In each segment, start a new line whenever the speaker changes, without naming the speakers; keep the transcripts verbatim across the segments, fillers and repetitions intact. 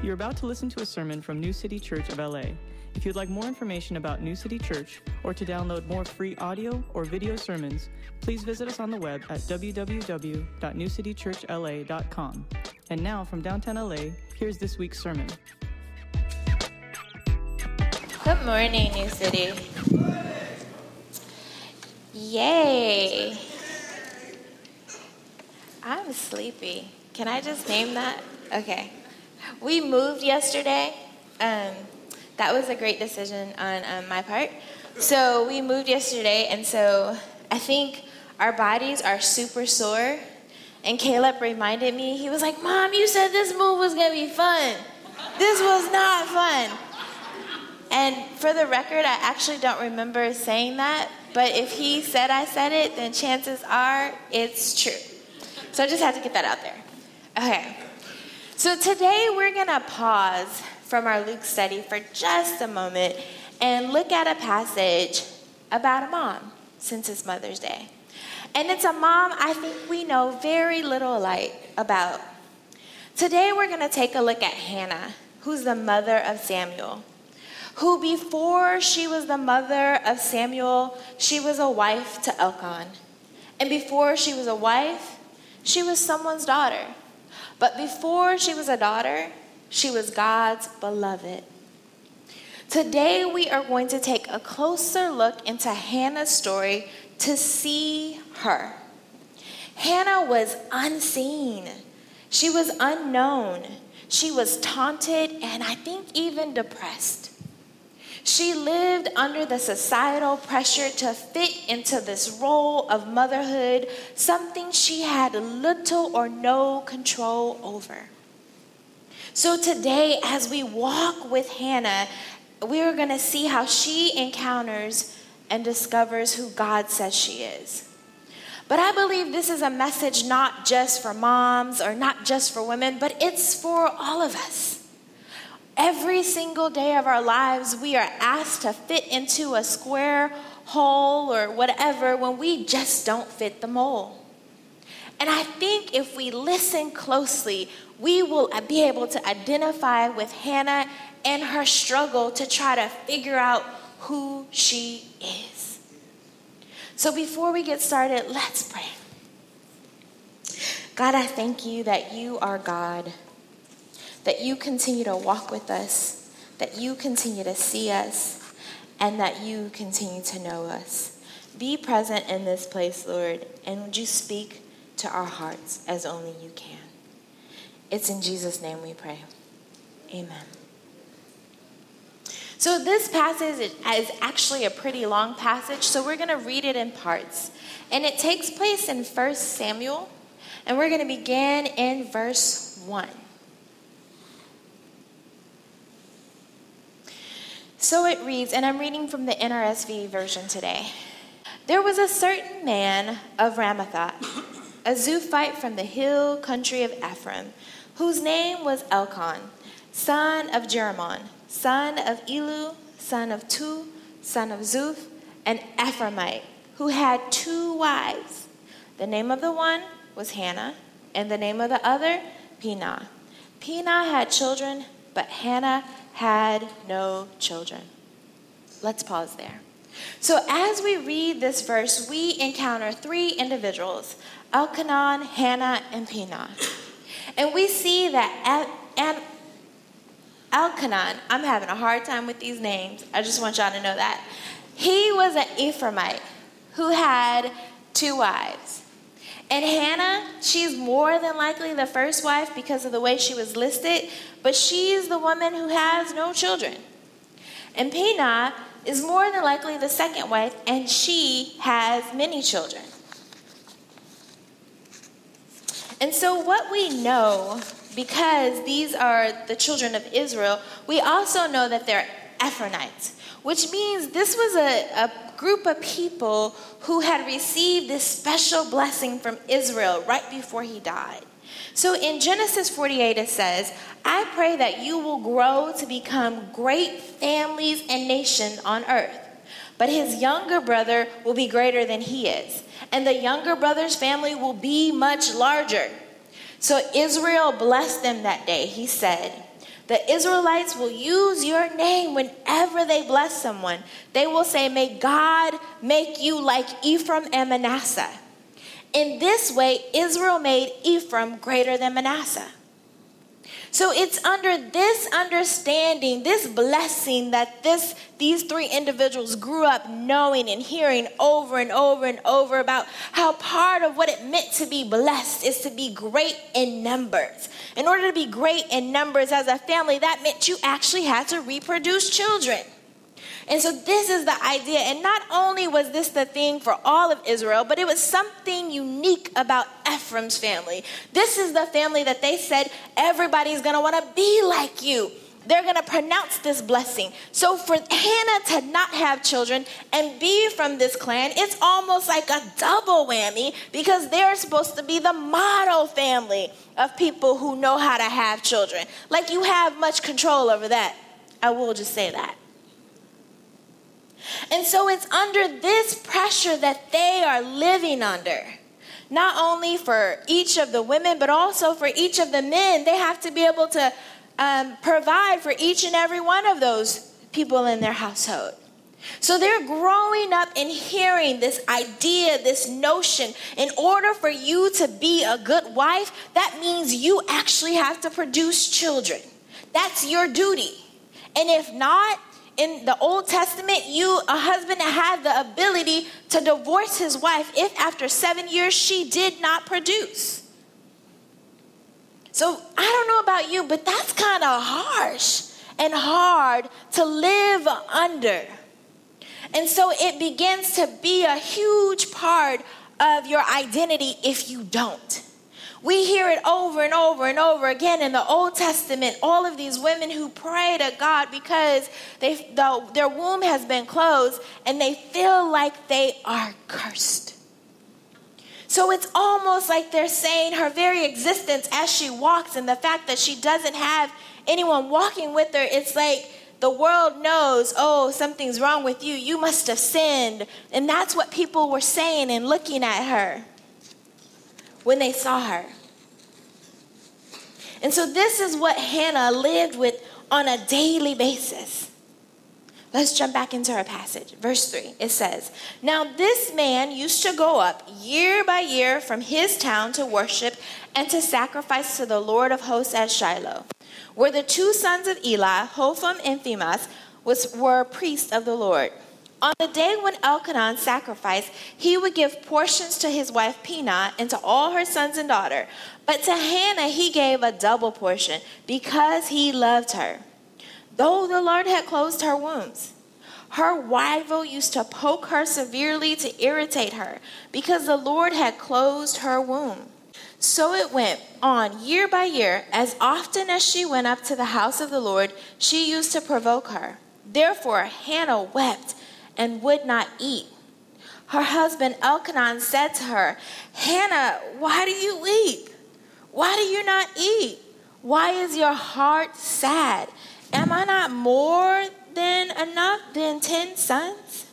You're about to listen to a sermon from New City Church of L A. If you'd like more information about New City Church or to download more free audio or video sermons, please visit us on the web at w w w dot new city church l a dot com. And now from downtown L A, here's this week's sermon.
Good morning, New City. Yay. I'm sleepy. Can I just name that? Okay. We moved yesterday. Um, that was a great decision on um, my part. So we moved yesterday, and so I think our bodies are super sore. And Caleb reminded me, he was like, Mom, you said this move was going to be fun. This was not fun. And for the record, I actually don't remember saying that. But if he said I said it, then chances are it's true. So I just had to get that out there. Okay. So today we're going to pause from our Luke study for just a moment and look at a passage about a mom, since it's Mother's Day. And it's a mom I think we know very little light about. Today we're going to take a look at Hannah, who's the mother of Samuel, who before she was the mother of Samuel, she was a wife to Elkanah. And before she was a wife, she was someone's daughter. But before she was a daughter, she was God's beloved. Today we are going to take a closer look into Hannah's story to see her. Hannah was unseen. She was unknown. She was taunted and I think even depressed. She lived under the societal pressure to fit into this role of motherhood, something she had little or no control over. So today, as we walk with Hannah, we're going to see how she encounters and discovers who God says she is. But I believe this is a message not just for moms or not just for women, but it's for all of us. Every single day of our lives, we are asked to fit into a square hole or whatever when we just don't fit the mold. And I think if we listen closely, we will be able to identify with Hannah and her struggle to try to figure out who she is. So before we get started, let's pray. God, I thank you that you are God, that you continue to walk with us, that you continue to see us, and that you continue to know us. Be present in this place, Lord, and would you speak to our hearts as only you can. It's in Jesus' name we pray. Amen. So this passage is actually a pretty long passage, so we're going to read it in parts. And it takes place in First Samuel, and we're going to begin in verse one. So it reads, and I'm reading from the N R S V version today. There was a certain man of Ramathath, a Zuphite from the hill country of Ephraim, whose name was Elkanah, son of Jeramon, son of Elu, son of Tu, son of Zuph, an Ephraimite, who had two wives. The name of the one was Hannah, and the name of the other, Peninnah. Peninnah had children, but Hannah had no children. Let's pause there. So as we read this verse, we encounter three individuals, Elkanah, Hannah, and Peninnah. And we see that at, Elkanah, I'm having a hard time with these names. I just want y'all to know that. He was an Ephraimite who had two wives. And Hannah, she's more than likely the first wife because of the way she was listed, but she's the woman who has no children. And Peninnah is more than likely the second wife, and she has many children. And so what we know, because these are the children of Israel, we also know that they're Ephraimites, which means this was a, a group of people who had received this special blessing from Israel right before he died. So in Genesis forty-eight, it says, I pray that you will grow to become great families and nations on earth. But his younger brother will be greater than he is, and the younger brother's family will be much larger. So Israel blessed them that day. He said, The Israelites will use your name whenever they bless someone. They will say, may God make you like Ephraim and Manasseh. In this way, Israel made Ephraim greater than Manasseh. So it's under this understanding, this blessing that this these three individuals grew up knowing and hearing over and over and over about how part of what it meant to be blessed is to be great in numbers. In order to be great in numbers as a family, that meant you actually had to reproduce children. And so this is the idea. And not only was this the thing for all of Israel, but it was something unique about Ephraim's family. This is the family that they said everybody's going to want to be like you. They're going to pronounce this blessing. So for Hannah to not have children and be from this clan, it's almost like a double whammy because they're supposed to be the model family of people who know how to have children. Like you have much control over that. I will just say that. And so it's under this pressure that they are living under. Not only for each of the women, but also for each of the men. They have to be able to um, provide for each and every one of those people in their household. So they're growing up and hearing this idea, this notion. In order for you to be a good wife, that means you actually have to produce children. That's your duty. And if not, in the Old Testament, you, a husband, had the ability to divorce his wife if after seven years she did not produce. So I don't know about you, but that's kind of harsh and hard to live under. And so it begins to be a huge part of your identity if you don't. We hear it over and over and over again in the Old Testament. All of these women who pray to God because they, the, their womb has been closed and they feel like they are cursed. So it's almost like they're saying her very existence as she walks and the fact that she doesn't have anyone walking with her, it's like the world knows, oh, something's wrong with you. You must have sinned. And that's what people were saying and looking at her when they saw her. And so this is what Hannah lived with on a daily basis. Let's jump back into our passage. Verse three, it says, now this man used to go up year by year from his town to worship and to sacrifice to the Lord of hosts at Shiloh, where the two sons of Eli, Hopham and Phinehas, was, were priests of the Lord. On the day when Elkanah sacrificed, he would give portions to his wife Peninnah and to all her sons and daughter. But to Hannah he gave a double portion because he loved her, though the Lord had closed her wombs. Her rival used to poke her severely to irritate her because the Lord had closed her womb. So it went on year by year. As often as she went up to the house of the Lord, she used to provoke her. Therefore Hannah wept and would not eat. Her husband Elkanah said to her, Hannah, why do you weep? Why do you not eat? Why is your heart sad? Am I not more than enough than ten sons?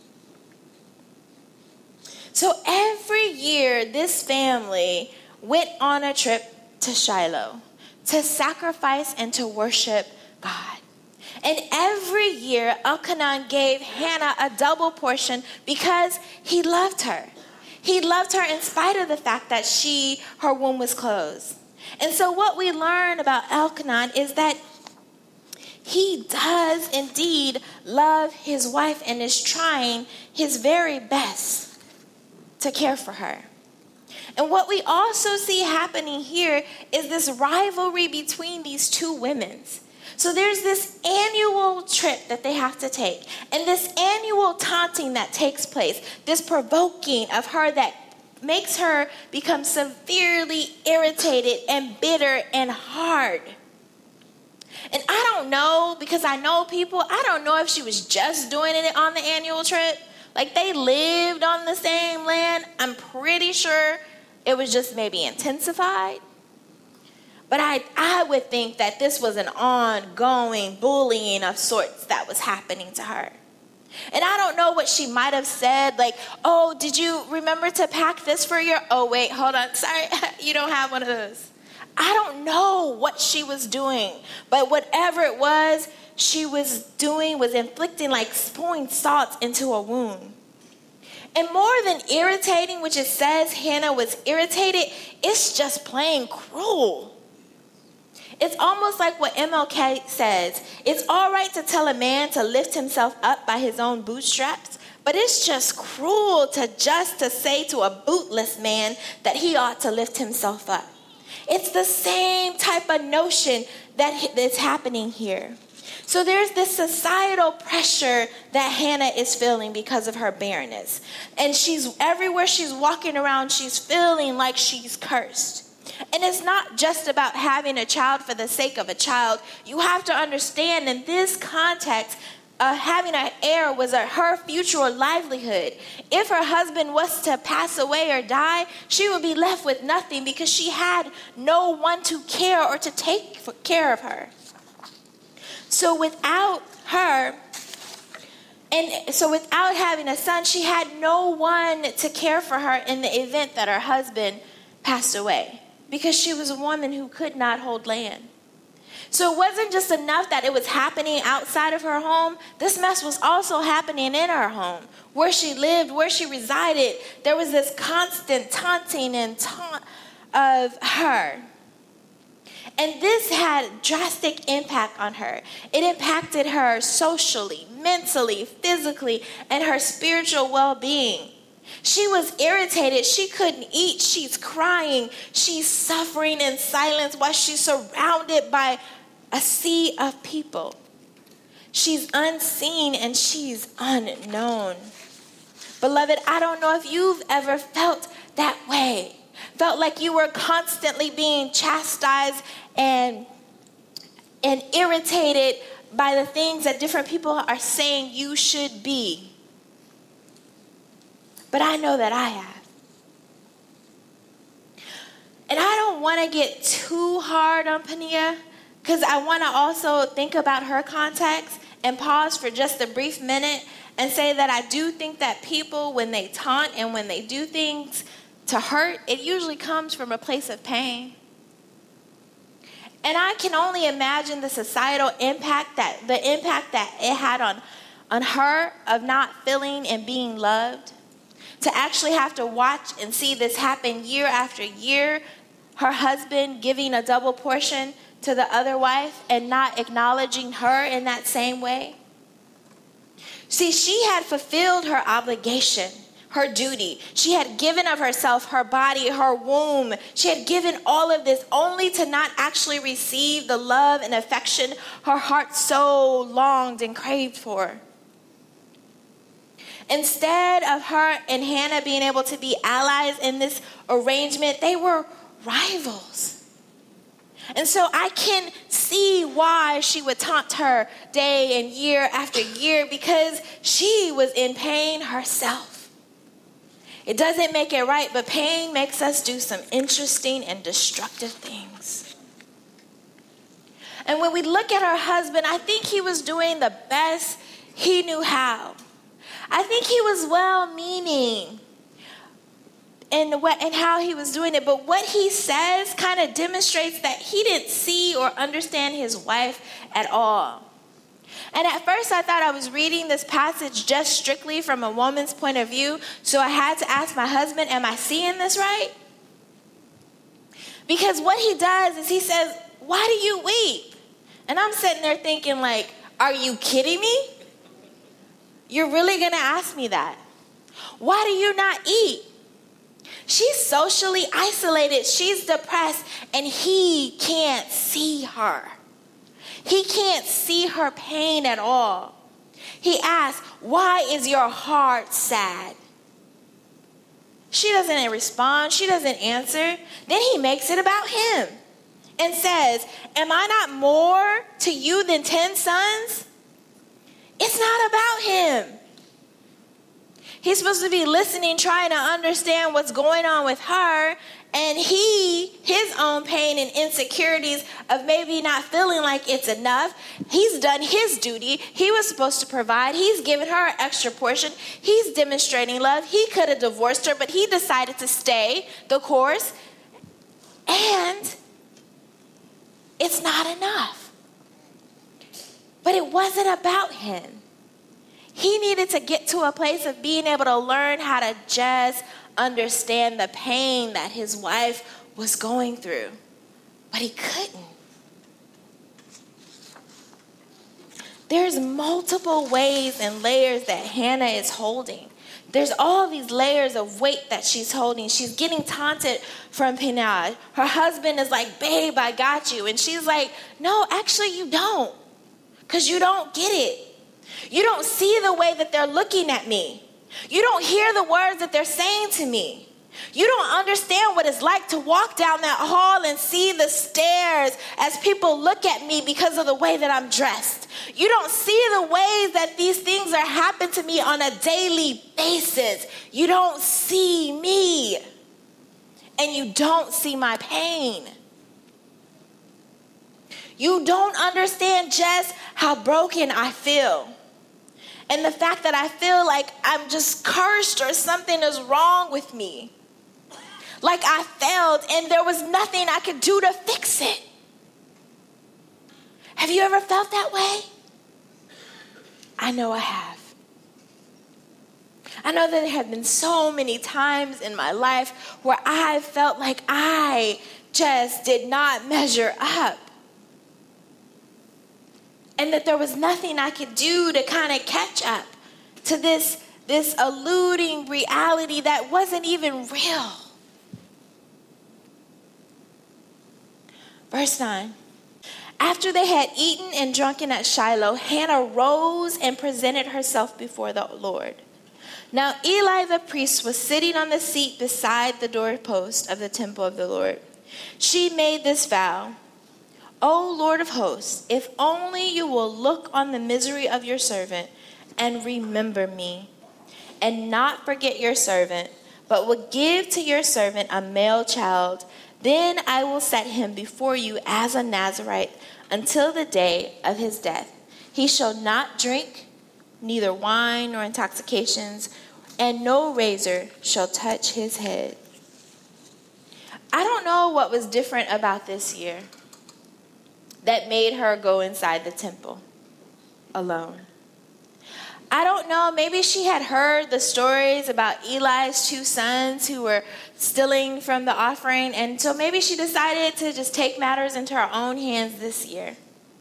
So every year this family went on a trip to Shiloh to sacrifice and to worship God. And every year, Elkanah gave Hannah a double portion because he loved her. He loved her in spite of the fact that she, her womb was closed. And so what we learn about Elkanah is that he does indeed love his wife and is trying his very best to care for her. And what we also see happening here is this rivalry between these two women. So there's this annual trip that they have to take, and this annual taunting that takes place, this provoking of her that makes her become severely irritated and bitter and hard. And I don't know, because I know people, I don't know if she was just doing it on the annual trip. Like they lived on the same land. I'm pretty sure it was just maybe intensified. But I, I would think that this was an ongoing bullying of sorts that was happening to her. And I don't know what she might have said, like, oh, did you remember to pack this for your, oh, wait, hold on, sorry, you don't have one of those. I don't know what she was doing, but whatever it was she was doing was inflicting like pouring salt into a wound. And more than irritating, which it says Hannah was irritated, it's just plain cruel. It's almost like what M L K says. It's all right to tell a man to lift himself up by his own bootstraps, but it's just cruel to just to say to a bootless man that he ought to lift himself up. It's the same type of notion that is happening here. So there's this societal pressure that Hannah is feeling because of her barrenness. And she's everywhere she's walking around, she's feeling like she's cursed. And it's not just about having a child for the sake of a child. You have to understand in this context, uh, having an heir was a, her future livelihood. If her husband was to pass away or die, she would be left with nothing because she had no one to care or to take care of her. So without her, and so without having a son, she had no one to care for her in the event that her husband passed away, because she was a woman who could not hold land. So it wasn't just enough that it was happening outside of her home. This mess was also happening in her home, where she lived, where she resided. There was this constant taunting and taunt of her. And this had drastic impact on her. It impacted her socially, mentally, physically, and her spiritual well-being. She was irritated. She couldn't eat. She's crying. She's suffering in silence while she's surrounded by a sea of people. She's unseen and she's unknown. Beloved, I don't know if you've ever felt that way. Felt like you were constantly being chastised and, and irritated by the things that different people are saying you should be. But I know that I have. And I don't want to get too hard on Peninnah, because I want to also think about her context and pause for just a brief minute and say that I do think that people, when they taunt and when they do things to hurt, it usually comes from a place of pain. And I can only imagine the societal impact, that the impact that it had on, on her of not feeling and being loved. To actually have to watch and see this happen year after year, her husband giving a double portion to the other wife and not acknowledging her in that same way. See, she had fulfilled her obligation, her duty. She had given of herself, her body, her womb. She had given all of this only to not actually receive the love and affection her heart so longed and craved for. Instead of her and Hannah being able to be allies in this arrangement, they were rivals. And so I can see why she would taunt her day and year after year, because she was in pain herself. It doesn't make it right, but pain makes us do some interesting and destructive things. And when we look at her husband, I think he was doing the best he knew how. I think he was well-meaning in what and how he was doing it, but what he says kind of demonstrates that he didn't see or understand his wife at all. And at first I thought I was reading this passage just strictly from a woman's point of view, so I had to ask my husband, am I seeing this right? Because what he does is he says, why do you weep? And I'm sitting there thinking like, are you kidding me? You're really going to ask me that? Why do you not eat? She's socially isolated. She's depressed, and he can't see her. He can't see her pain at all. He asks, why is your heart sad? She doesn't respond. She doesn't answer. Then he makes it about him and says, am I not more to you than ten sons? It's not about him. He's supposed to be listening, trying to understand what's going on with her, and he, his own pain and insecurities of maybe not feeling like it's enough. He's done his duty. He was supposed to provide. He's given her an extra portion. He's demonstrating love. He could have divorced her, but he decided to stay the course. And it's not enough. But it wasn't about him. He needed to get to a place of being able to learn how to just understand the pain that his wife was going through. But he couldn't. There's multiple ways and layers that Hannah is holding. There's all these layers of weight that she's holding. She's getting taunted from Peninnah. Her husband is like, babe, I got you. And she's like, no, actually you don't. Because you don't get it. You don't see the way that they're looking at me. You don't hear the words that they're saying to me. You don't understand what it's like to walk down that hall and see the stares as people look at me because of the way that I'm dressed. You don't see the ways that these things are happening to me on a daily basis. You don't see me. And you don't see my pain. You don't understand just how broken I feel. And the fact that I feel like I'm just cursed or something is wrong with me. Like I failed and there was nothing I could do to fix it. Have you ever felt that way? I know I have. I know that there have been so many times in my life where I felt like I just did not measure up. And that there was nothing I could do to kind of catch up to this, this eluding reality that wasn't even real. Verse nine. After they had eaten and drunken at Shiloh, Hannah rose and presented herself before the Lord. Now Eli the priest was sitting on the seat beside the doorpost of the temple of the Lord. She made this vow. O Lord of hosts, if only you will look on the misery of your servant and remember me, and not forget your servant, but will give to your servant a male child, then I will set him before you as a Nazirite until the day of his death. He shall not drink neither wine nor intoxications, and no razor shall touch his head. I don't know what was different about this year that made her go inside the temple alone. I don't know, maybe she had heard the stories about Eli's two sons who were stealing from the offering, and so maybe she decided to just take matters into her own hands this year.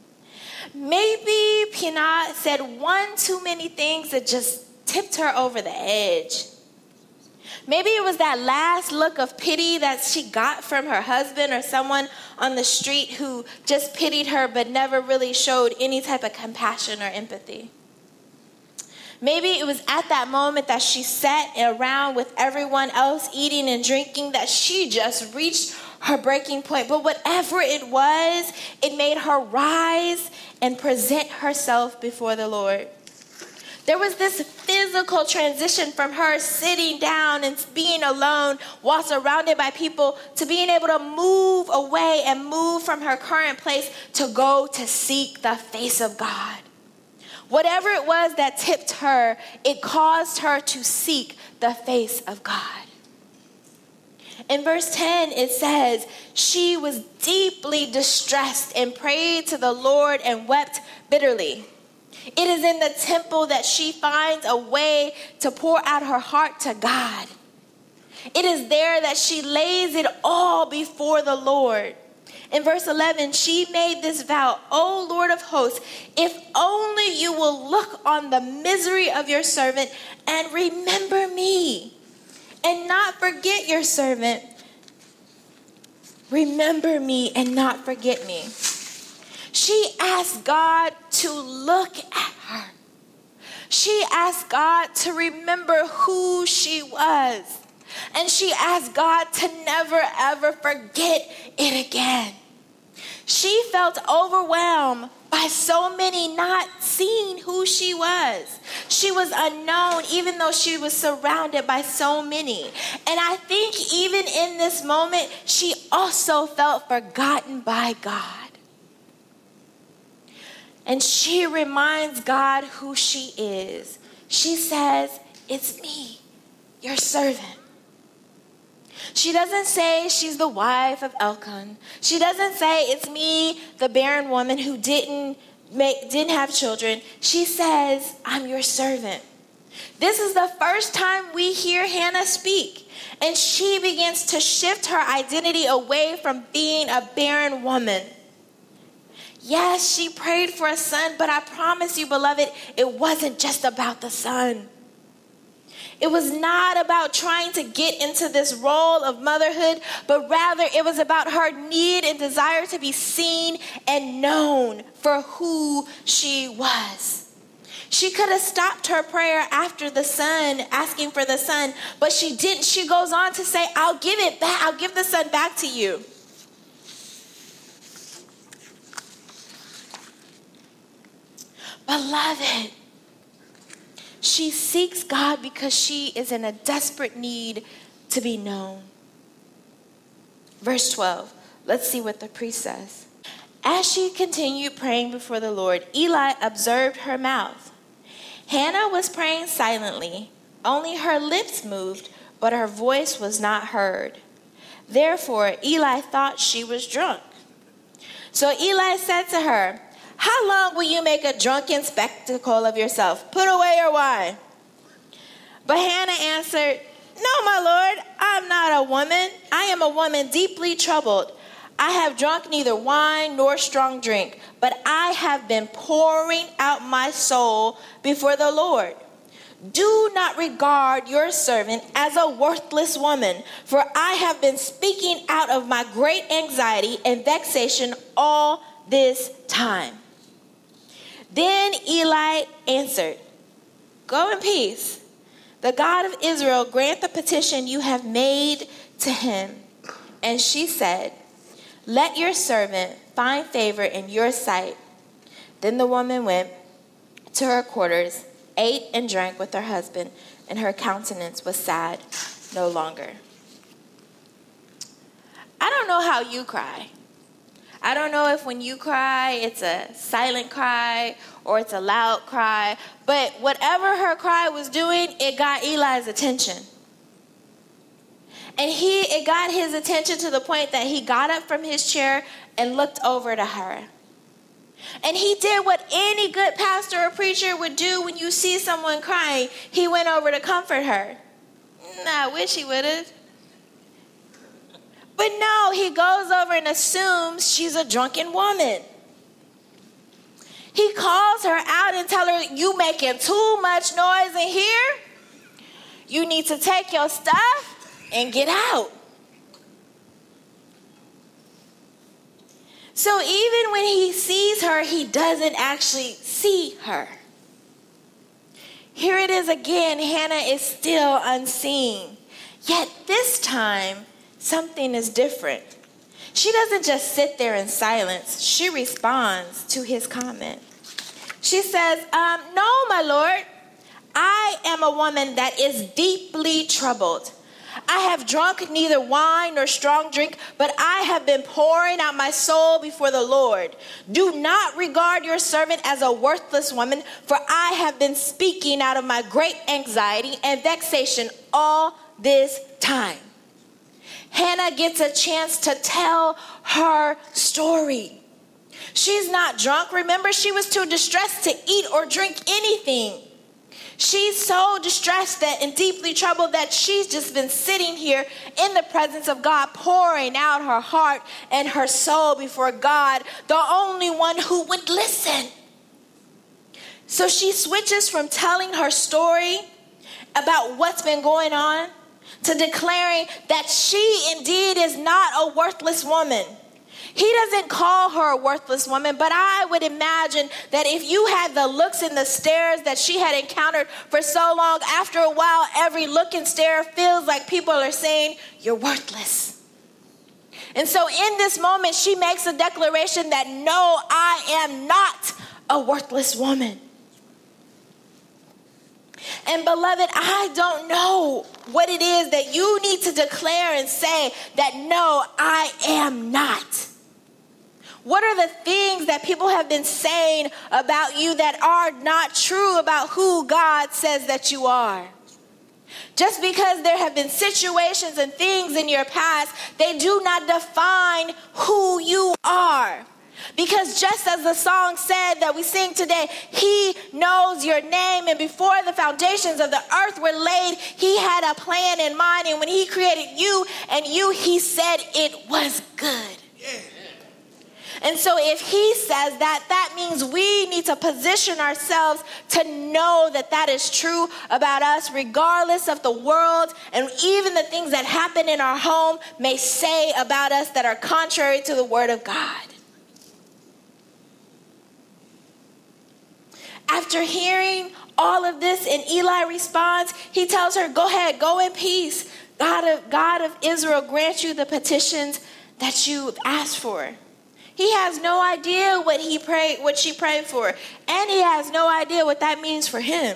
Maybe Peninnah said one too many things that just tipped her over the edge. Maybe it was that last look of pity that she got from her husband or someone on the street who just pitied her but never really showed any type of compassion or empathy. Maybe it was at that moment that she sat around with everyone else eating and drinking that she just reached her breaking point. But whatever it was, it made her rise and present herself before the Lord. There was this physical transition from her sitting down and being alone while surrounded by people to being able to move away and move from her current place to go to seek the face of God. Whatever it was that tipped her, it caused her to seek the face of God. In verse ten, it says, she was deeply distressed and prayed to the Lord and wept bitterly. It is in the temple that she finds a way to pour out her heart to God. It is there that she lays it all before the Lord. In verse eleven, she made this vow, O Lord of hosts, if only you will look on the misery of your servant and remember me, and not forget your servant. Remember me and not forget me. She asked God to look at her. She asked God to remember who she was. And she asked God to never, ever forget it again. She felt overwhelmed by so many not seeing who she was. She was unknown even though she was surrounded by so many. And I think even in this moment, she also felt forgotten by God. And she reminds God who she is. She says, it's me, your servant. She doesn't say she's the wife of Elkanah. She doesn't say it's me, the barren woman who didn't make, didn't have children. She says, I'm your servant. This is the first time we hear Hannah speak, and she begins to shift her identity away from being a barren woman. Yes, she prayed for a son, but I promise you, beloved, it wasn't just about the son. It was not about trying to get into this role of motherhood, but rather it was about her need and desire to be seen and known for who she was. She could have stopped her prayer after the son, asking for the son, but she didn't. She goes on to say, I'll give it back. I'll give the son back to you. Beloved, she seeks God because she is in a desperate need to be known. Verse twelve, let's see what the priest says. As she continued praying before the Lord, Eli observed her mouth. Hannah was praying silently. Only her lips moved, but her voice was not heard. Therefore, Eli thought she was drunk. So Eli said to her, how long will you make a drunken spectacle of yourself? Put away your wine. But Hannah answered, no, my Lord, I'm not a woman. I am a woman deeply troubled. I have drunk neither wine nor strong drink, but I have been pouring out my soul before the Lord. Do not regard your servant as a worthless woman, for I have been speaking out of my great anxiety and vexation all this time. Then Eli answered, go in peace. The God of Israel grant the petition you have made to him. And she said, let your servant find favor in your sight. Then the woman went to her quarters, ate and drank with her husband, and her countenance was sad no longer. I don't know how you cry. I don't know if when you cry, it's a silent cry or it's a loud cry. But whatever her cry was doing, it got Eli's attention. And he, it got his attention to the point that he got up from his chair and looked over to her. And he did what any good pastor or preacher would do when you see someone crying. He went over to comfort her. Nah, I wish he would have. But no, he goes over and assumes she's a drunken woman. He calls her out and tells her, you making too much noise in here. You need to take your stuff and get out. So even when he sees her, he doesn't actually see her. Here it is again. Hannah is still unseen. Yet this time, something is different. She doesn't just sit there in silence. She responds to his comment. She says, um, no, my Lord, I am a woman that is deeply troubled. I have drunk neither wine nor strong drink, but I have been pouring out my soul before the Lord. Do not regard your servant as a worthless woman, for I have been speaking out of my great anxiety and vexation all this time. Hannah gets a chance to tell her story. She's not drunk. Remember, she was too distressed to eat or drink anything. She's so distressed that and deeply troubled that she's just been sitting here in the presence of God, pouring out her heart and her soul before God, the only one who would listen. So she switches from telling her story about what's been going on to declaring that she indeed is not a worthless woman. He doesn't call her a worthless woman, but I would imagine that if you had the looks and the stares that she had encountered for so long, after a while, every look and stare feels like people are saying, you're worthless. And so in this moment, she makes a declaration that, no, I am not a worthless woman. And beloved, I don't know what it is that you need to declare and say that, no, I am not. What are the things that people have been saying about you that are not true about who God says that you are? Just because there have been situations and things in your past, they do not define who you are. Because just as the song said that we sing today, he knows your name. And before the foundations of the earth were laid, he had a plan in mind. And when he created you and you, he said it was good. Yeah. And so if he says that, that means we need to position ourselves to know that that is true about us, regardless of the world and even the things that happen in our home may say about us that are contrary to the word of God. After hearing all of this, and Eli responds, he tells her, go ahead, go in peace. God of, God of Israel grant you the petitions that you've asked for. He has no idea what he prayed, what she prayed for, and he has no idea what that means for him.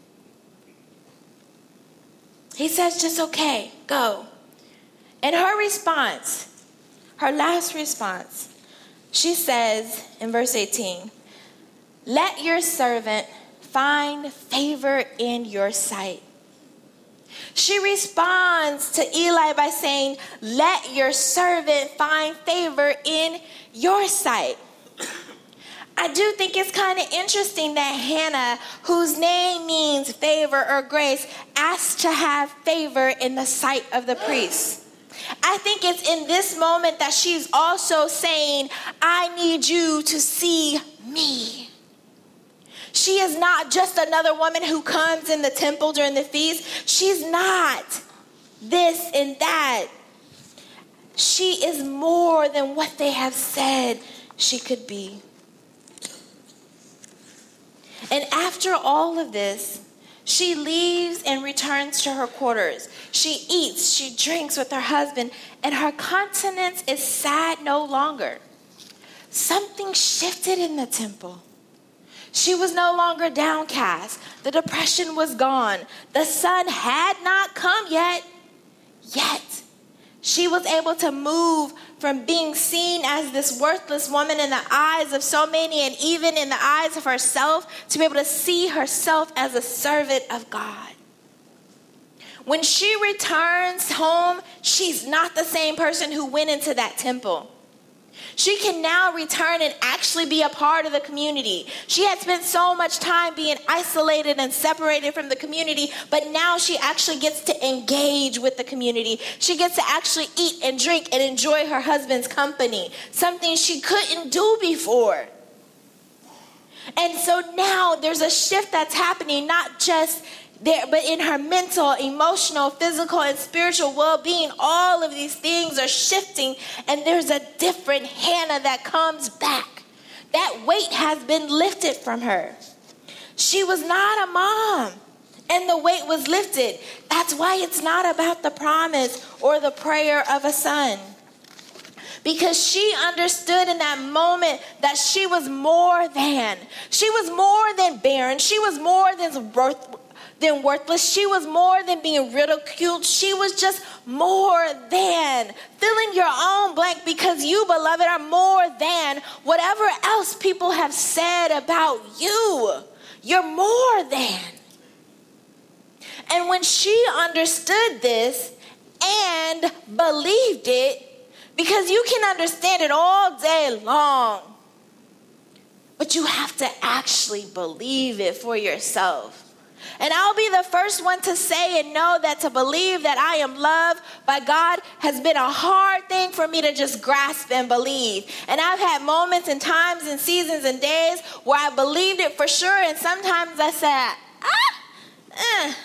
He says, just okay, go. And her response, her last response, she says in verse eighteen, let your servant find favor in your sight. She responds to Eli by saying, let your servant find favor in your sight. I do think it's kind of interesting that Hannah, whose name means favor or grace, asked to have favor in the sight of the priest. I think it's in this moment that she's also saying, I need you to see me. She is not just another woman who comes in the temple during the feast. She's not this and that. She is more than what they have said she could be. And after all of this, she leaves and returns to her quarters. She eats, she drinks with her husband, and her countenance is sad no longer. Something shifted in the temple. She was no longer downcast. The depression was gone. The sun had not come yet. Yet, she was able to move from being seen as this worthless woman in the eyes of so many, and even in the eyes of herself, to be able to see herself as a servant of God. When she returns home, she's not the same person who went into that temple. She can now return and actually be a part of the community. She had spent so much time being isolated and separated from the community, but now she actually gets to engage with the community. She gets to actually eat and drink and enjoy her husband's company, something she couldn't do before. And so now there's a shift that's happening, not just there, but in her mental, emotional, physical, and spiritual well-being. All of these things are shifting, and there's a different Hannah that comes back. That weight has been lifted from her. She was not a mom, and the weight was lifted. That's why it's not about the promise or the prayer of a son. Because she understood in that moment that she was more than. She was more than barren. She was more than worth. than worthless. She was more than being ridiculed. She was just more than. Fill in your own blank, because you, beloved, are more than whatever else people have said about you. You're more than. And when she understood this and believed it, because you can understand it all day long, but you have to actually believe it for yourself. And I'll be the first one to say and know that to believe that I am loved by God has been a hard thing for me to just grasp and believe. And I've had moments and times and seasons and days where I believed it for sure, and sometimes I said, ah, eh.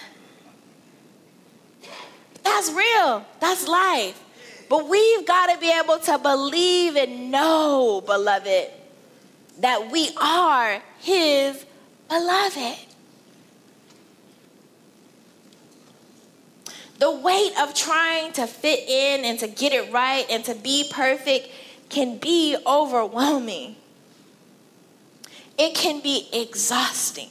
That's real. That's life. But we've got to be able to believe and know, beloved, that we are his beloved. The weight of trying to fit in and to get it right and to be perfect can be overwhelming. It can be exhausting.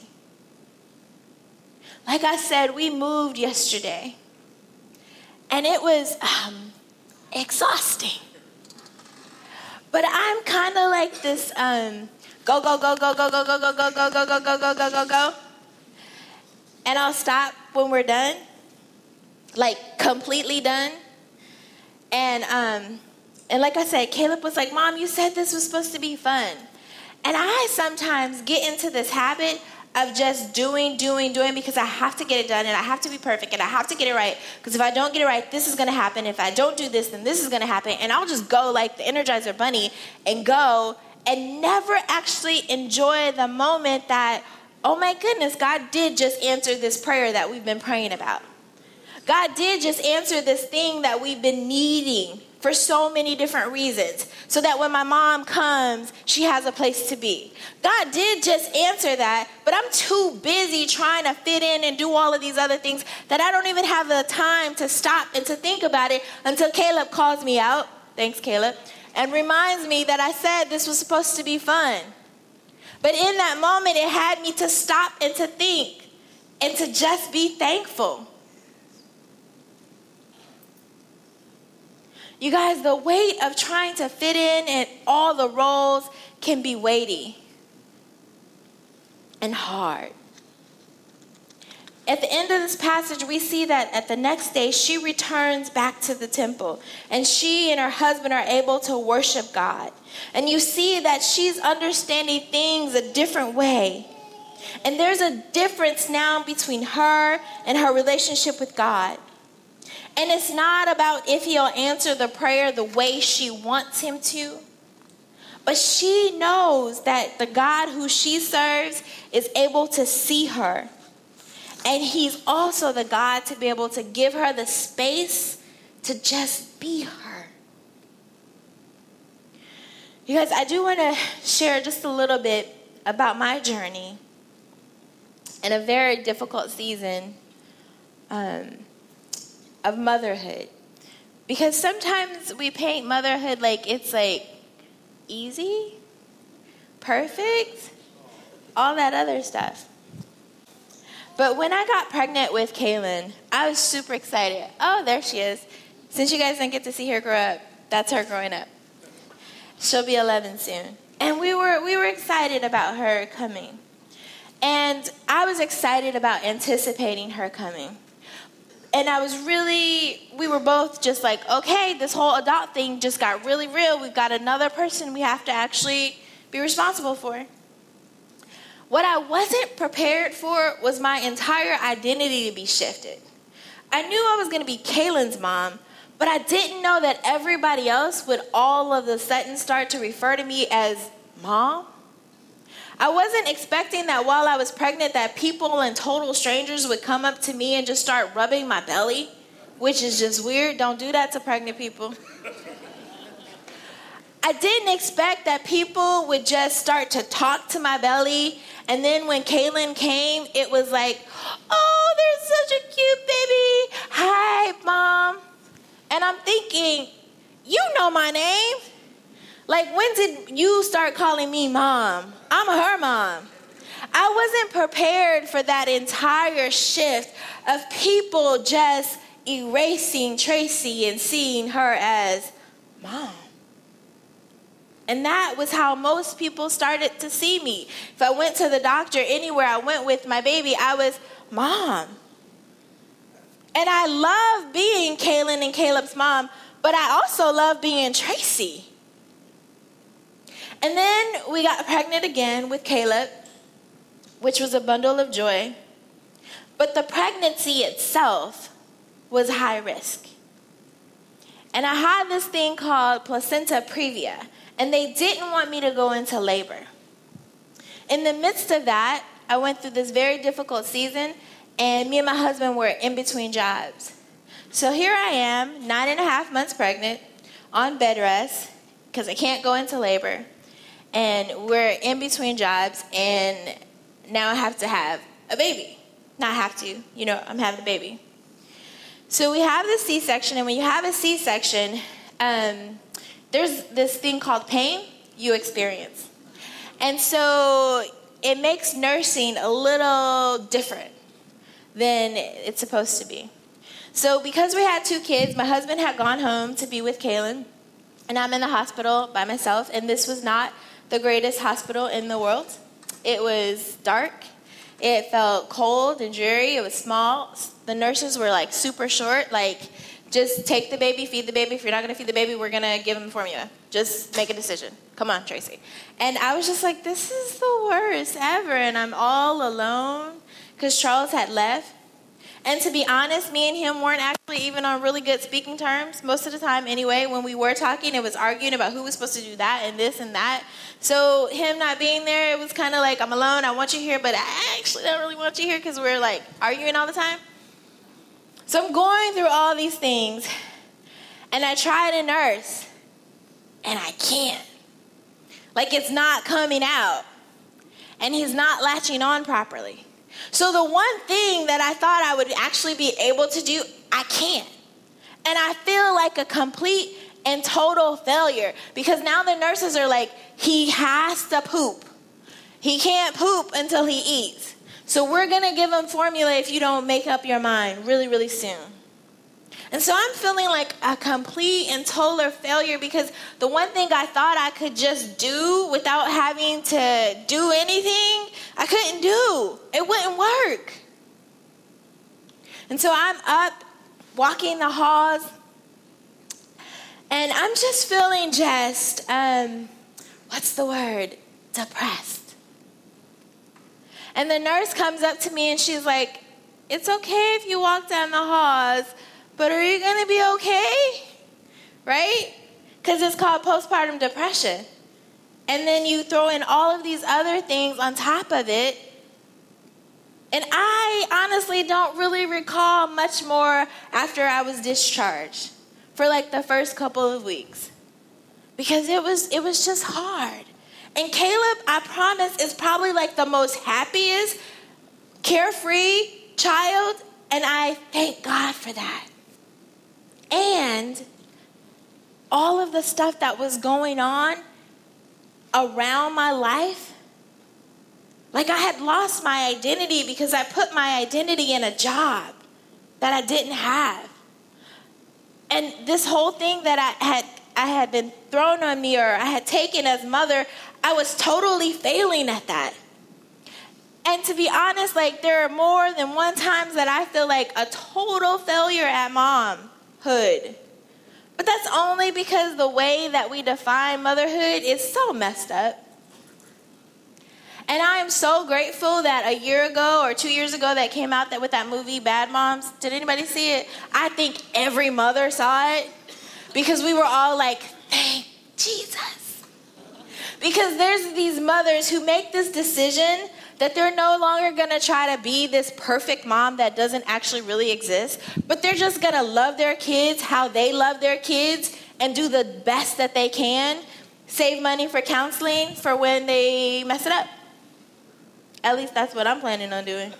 Like I said, we moved yesterday, and it was um, exhausting. But I'm kind of like this um, go, go, go, go, go, go, go, go, go, go, go, go, go, go, go, go, go. And I'll stop when we're done. like completely done. And um, and like I said, Caleb was like, Mom, you said this was supposed to be fun. And I sometimes get into this habit of just doing, doing, doing because I have to get it done and I have to be perfect and I have to get it right. Because if I don't get it right, this is going to happen. If I don't do this, then this is going to happen. And I'll just go like the Energizer Bunny and go and never actually enjoy the moment that, oh my goodness, God did just answer this prayer that we've been praying about. God did just answer this thing that we've been needing for so many different reasons, so that when my mom comes, she has a place to be. God did just answer that, but I'm too busy trying to fit in and do all of these other things that I don't even have the time to stop and to think about it until Caleb calls me out, thanks Caleb, and reminds me that I said this was supposed to be fun. But in that moment, it had me to stop and to think and to just be thankful. You guys, the weight of trying to fit in in all the roles can be weighty and hard. At the end of this passage, we see that at the next day, she returns back to the temple, and she and her husband are able to worship God. And you see that she's understanding things a different way. And there's a difference now between her and her relationship with God. And it's not about if he'll answer the prayer the way she wants him to. But she knows that the God who she serves is able to see her. And he's also the God to be able to give her the space to just be her. You guys, I do want to share just a little bit about my journey in a very difficult season um, of motherhood. Because sometimes we paint motherhood like it's like easy, perfect, all that other stuff. But when I got pregnant with Kaylin, I was super excited. Oh, there she is. Since you guys didn't get to see her grow up, that's her growing up. She'll be eleven soon. And we were we were excited about her coming. And I was excited about anticipating her coming. And I was really, we were both just like, okay, this whole adult thing just got really real. We've got another person we have to actually be responsible for. What I wasn't prepared for was my entire identity to be shifted. I knew I was going to be Kaylin's mom, but I didn't know that everybody else would all of a sudden start to refer to me as mom. I wasn't expecting that while I was pregnant that people and total strangers would come up to me and just start rubbing my belly, which is just weird. Don't do that to pregnant people. I didn't expect that people would just start to talk to my belly. And then when Kaylin came, it was like, oh, there's such a cute baby. Hi, Mom. And I'm thinking, you know my name. Like, when did you start calling me Mom? I'm her mom. I wasn't prepared for that entire shift of people just erasing Tracy and seeing her as Mom. And that was how most people started to see me. If I went to the doctor, anywhere I went with my baby, I was Mom. And I love being Kaylin and Caleb's mom, but I also love being Tracy. And then we got pregnant again with Caleb, which was a bundle of joy. But the pregnancy itself was high risk. And I had this thing called placenta previa, and they didn't want me to go into labor. In the midst of that, I went through this very difficult season, and me and my husband were in between jobs. So here I am, nine and a half months pregnant, on bed rest, because I can't go into labor. And we're in between jobs, and now I have to have a baby. Not have to, you know, I'm having a baby. So we have this C-section, and when you have a C-section, um, there's this thing called pain you experience. And so it makes nursing a little different than it's supposed to be. So because we had two kids, my husband had gone home to be with Kaylin, and I'm in the hospital by myself, and this was not the greatest hospital in the world. It was dark. It felt cold and dreary. It was small. The nurses were like super short. Like, just take the baby, feed the baby. If you're not going to feed the baby, we're going to give him formula. Just make a decision. Come on, Tracy. And I was just like, this is the worst ever. And I'm all alone because Charles had left. And to be honest, me and him weren't actually even on really good speaking terms most of the time anyway. When we were talking, it was arguing about who was supposed to do that and this and that. So him not being there, it was kind of like, I'm alone, I want you here, but I actually don't really want you here because we're like arguing all the time. So I'm going through all these things, and I try to nurse, and I can't. Like, it's not coming out, and he's not latching on properly. So the one thing that I thought I would actually be able to do, I can't. And I feel like a complete and total failure because now the nurses are like, he has to poop. He can't poop until he eats. So we're going to give him formula if you don't make up your mind really, really soon. And so I'm feeling like a complete and total failure because the one thing I thought I could just do without having to do anything, I couldn't do. It wouldn't work. And so I'm up walking the halls, and I'm just feeling just, um, what's the word? Depressed. And the nurse comes up to me and she's like, it's okay if you walk down the halls, but are you going to be okay? Right? Because it's called postpartum depression. And then you throw in all of these other things on top of it. And I honestly don't really recall much more after I was discharged for like the first couple of weeks. Because it was it was just hard. And Caleb, I promise, is probably like the most happiest, carefree child. And I thank God for that. And all of the stuff that was going on around my life, like I had lost my identity because I put my identity in a job that I didn't have. And this whole thing that I had I had been thrown on me or I had taken as mother, I was totally failing at that. And to be honest, like there are more than one times that I feel like a total failure at momhood. But that's only because the way that we define motherhood is so messed up. And I am so grateful that a year ago or two years ago that came out that with that movie, Bad Moms. Did anybody see it? I think every mother saw it because we were all like, thank Jesus. Because there's these mothers who make this decision that they're no longer going to try to be this perfect mom that doesn't actually really exist, but they're just going to love their kids how they love their kids and do the best that they can, save money for counseling for when they mess it up. At least that's what I'm planning on doing.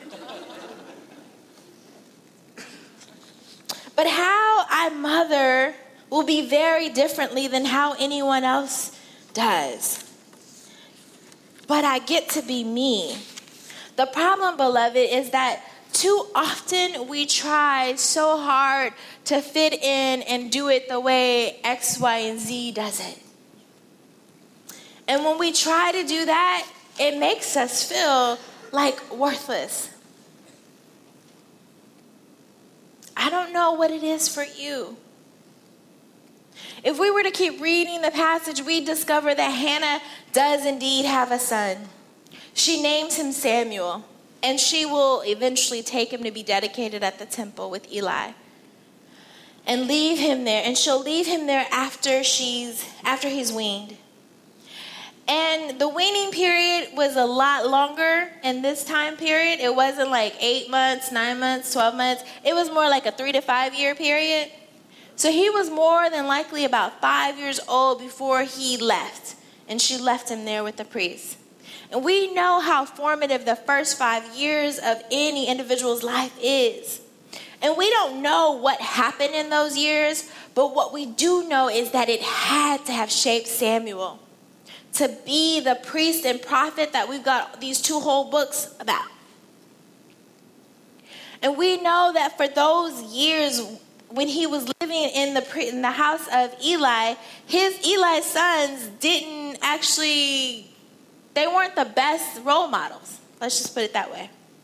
But how I mother will be very differently than how anyone else does. But I get to be me. The problem, beloved, is that too often we try so hard to fit in and do it the way X, Y, and Z does it. And when we try to do that, it makes us feel like worthless. I don't know what it is for you. If we were to keep reading the passage, we discover that Hannah does indeed have a son. She names him Samuel, and she will eventually take him to be dedicated at the temple with Eli. And leave him there, and she'll leave him there after she's after he's weaned. And the weaning period was a lot longer in this time period. It wasn't like eight months, nine months, twelve months. It was more like a three to five year period. So he was more than likely about five years old before he left. And she left him there with the priest. And we know how formative the first five years of any individual's life is. And we don't know what happened in those years, but what we do know is that it had to have shaped Samuel to be the priest and prophet that we've got these two whole books about. And we know that for those years when he was living in the in the house of Eli, his Eli's sons didn't actually, they weren't the best role models. Let's just put it that way.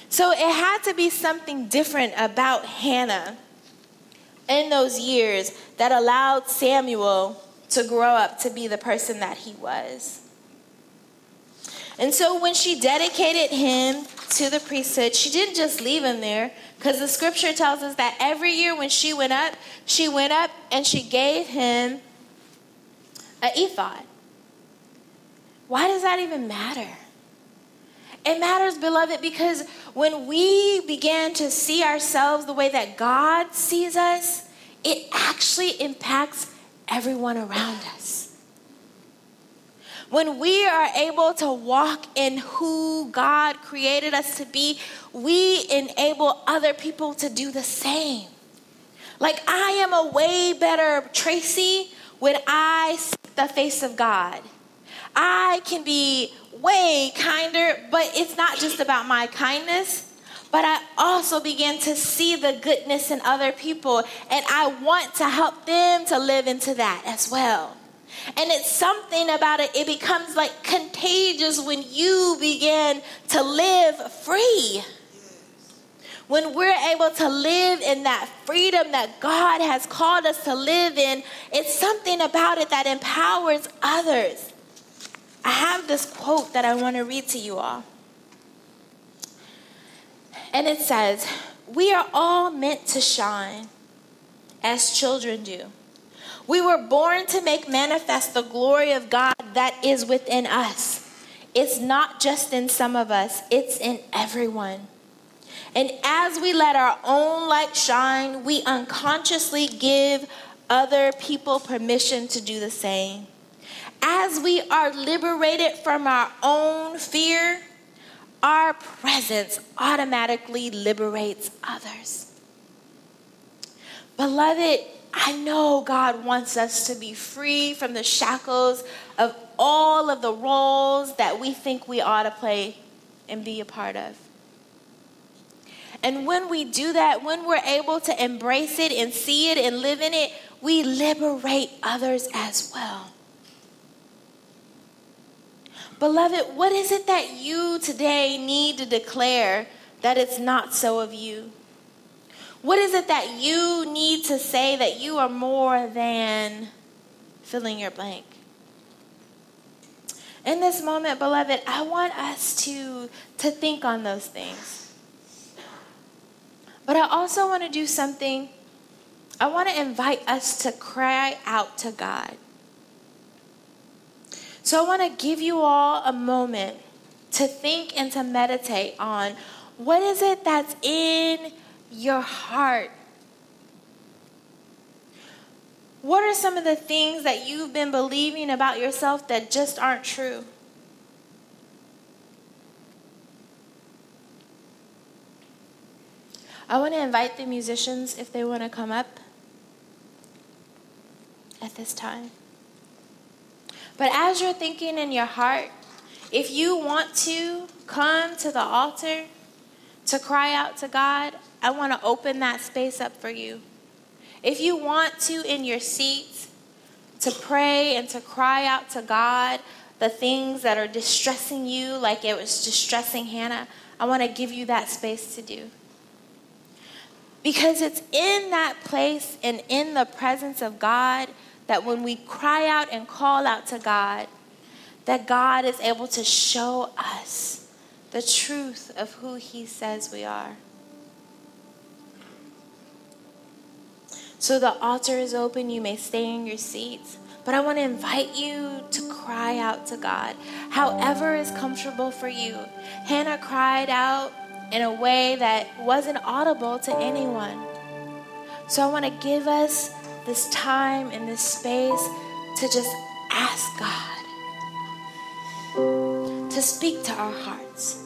So it had to be something different about Hannah in those years that allowed Samuel to grow up to be the person that he was. And so when she dedicated him to the priesthood, she didn't just leave him there, because the scripture tells us that every year when she went up, she went up and she gave him an ephod. Why does that even matter? It matters, beloved, because when we began to see ourselves the way that God sees us, it actually impacts everyone around us. When we are able to walk in who God created us to be, we enable other people to do the same. Like, I am a way better Tracy when I seek the face of God. I can be way kinder, but it's not just about my kindness, but I also begin to see the goodness in other people, and I want to help them to live into that as well. And it's something about it, it becomes like contagious when you begin to live free. When we're able to live in that freedom that God has called us to live in, it's something about it that empowers others. I have this quote that I want to read to you all. And it says, "We are all meant to shine as children do. We were born to make manifest the glory of God that is within us. It's not just in some of us, it's in everyone. And as we let our own light shine, we unconsciously give other people permission to do the same. As we are liberated from our own fear, our presence automatically liberates others." Beloved, I know God wants us to be free from the shackles of all of the roles that we think we ought to play and be a part of. And when we do that, when we're able to embrace it and see it and live in it, we liberate others as well. Beloved, what is it that you today need to declare that it's not so of you? What is it that you need to say that you are more than filling your blank? In this moment, beloved, I want us to, to think on those things. But I also want to do something. I want to invite us to cry out to God. So I want to give you all a moment to think and to meditate on what is it that's in your heart. What are some of the things that you've been believing about yourself that just aren't true? I want to invite the musicians if they want to come up at this time. But as you're thinking in your heart, if you want to come to the altar to cry out to God, I want to open that space up for you. If you want to, in your seats, to pray and to cry out to God the things that are distressing you like it was distressing Hannah, I want to give you that space to do. Because it's in that place and in the presence of God that when we cry out and call out to God, that God is able to show us the truth of who he says we are. So the altar is open. You may stay in your seats. But I want to invite you to cry out to God, however is comfortable for you. Hannah cried out in a way that wasn't audible to anyone. So I want to give us this time and this space to just ask God to speak to our hearts.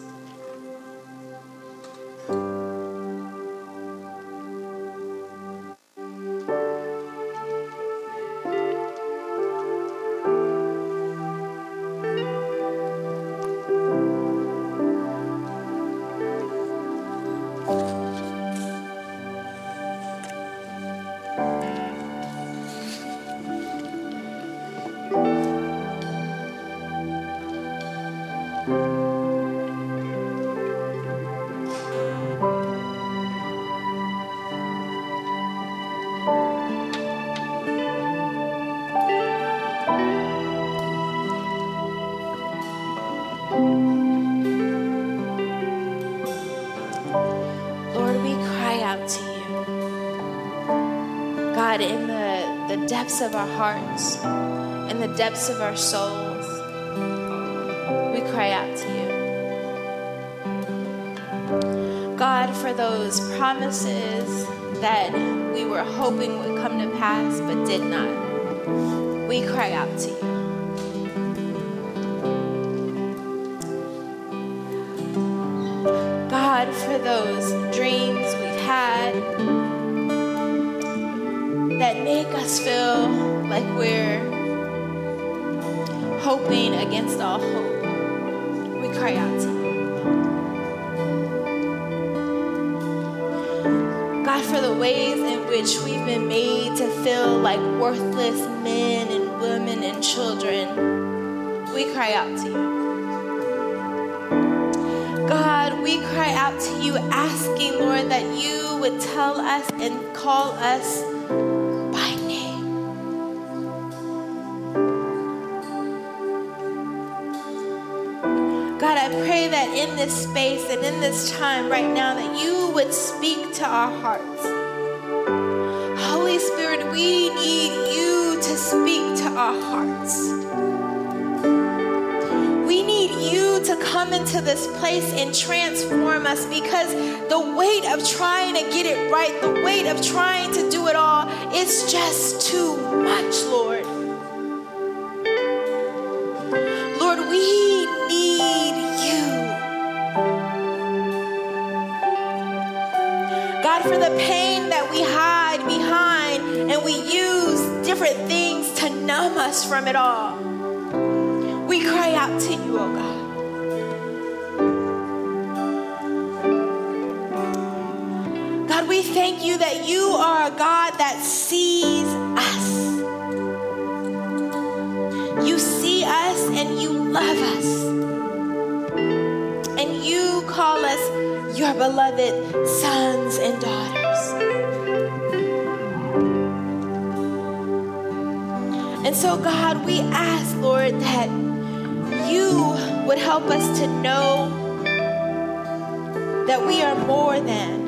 out to you. God, in the, the depths of our hearts, in the depths of our souls, we cry out to you. God, for those promises that we were hoping would come to pass but did not, we cry out to you. God, for those dreams we've had that make us feel like we're hoping against all hope, we cry out to you. God, for the ways in which we've been made to feel like worthless men and women and children, we cry out to you. God, we cry out to you asking, Lord, that you would tell us and call us by name. God, I pray that in this space and in this time right now that you would speak to our hearts. Holy Spirit, we need you to speak to our hearts. We need you to come into this place and transform us, because the weight of trying to get it right, the weight of trying to do it all, is just too much, Lord. Lord, we need you. God, for the pain that we hide behind and we use different things to numb us from it all, we cry out to you, oh God. God, we thank you that you are a God that sees us. You see us and you love us. And you call us your beloved sons and daughters. And so, God, we ask, Lord, that you would help us to know that we are more than.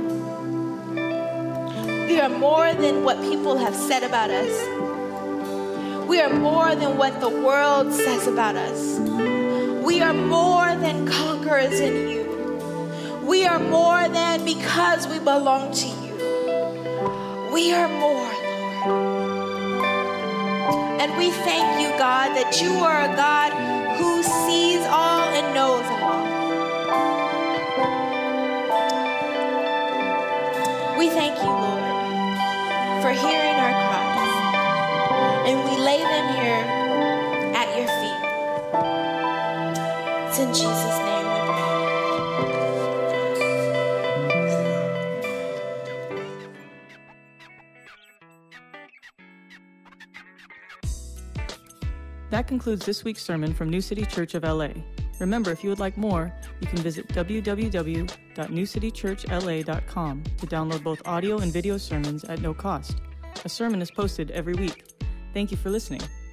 We are more than what people have said about us. We are more than what the world says about us. We are more than conquerors in you. We are more than because we belong to you. We are more, Lord. And we thank you, God, that you are a God who sees all and knows all. We thank you, Lord, for hearing our cries. And we lay them here at your feet. It's in Jesus' name we
pray. That concludes this week's sermon from New City Church of L A. Remember, if you would like more, you can visit w w w dot new city church l a dot com to download both audio and video sermons at no cost. A sermon is posted every week. Thank you for listening.